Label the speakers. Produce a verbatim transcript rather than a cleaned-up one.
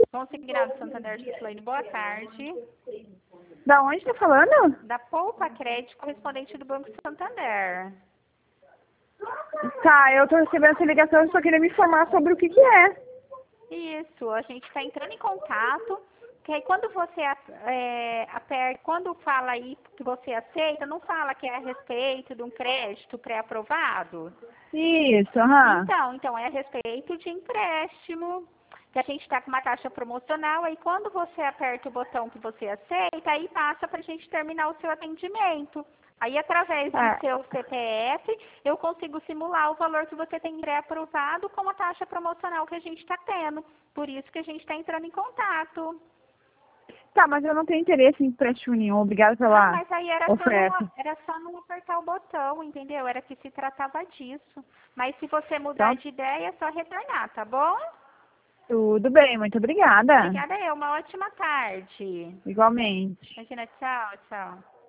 Speaker 1: Consignado Santander Gislaine, boa tarde.
Speaker 2: Da onde tá falando?
Speaker 1: Da Poupa Crédito, correspondente do Banco Santander.
Speaker 2: Tá, eu tô recebendo essa ligação e só queria me informar sobre o que que é.
Speaker 1: Isso, a gente está entrando em contato, que aí quando você é, aperta, quando fala aí que você aceita, não fala que é a respeito de um crédito pré-aprovado?
Speaker 2: Isso, aham.
Speaker 1: Então, então é a respeito de empréstimo, que a gente está com uma taxa promocional, aí quando você aperta o botão que você aceita, aí passa para a gente terminar o seu atendimento. Aí, através
Speaker 2: Ah.
Speaker 1: do seu C P F, eu consigo simular o valor que você tem pré-aprovado com a taxa promocional que a gente está tendo. Por isso que a gente está entrando em contato.
Speaker 2: Tá, mas eu não tenho interesse em empréstimo nenhum. Obrigada pela
Speaker 1: Ah, mas aí era só,
Speaker 2: oferta.
Speaker 1: não, era só não apertar o botão, entendeu? Era que se tratava disso. Mas se você mudar
Speaker 2: Então,
Speaker 1: de ideia, é só retornar, tá bom?
Speaker 2: tudo bem, muito obrigada.
Speaker 1: Obrigada eu. Uma ótima tarde.
Speaker 2: Igualmente.
Speaker 1: Imagina, tchau, tchau.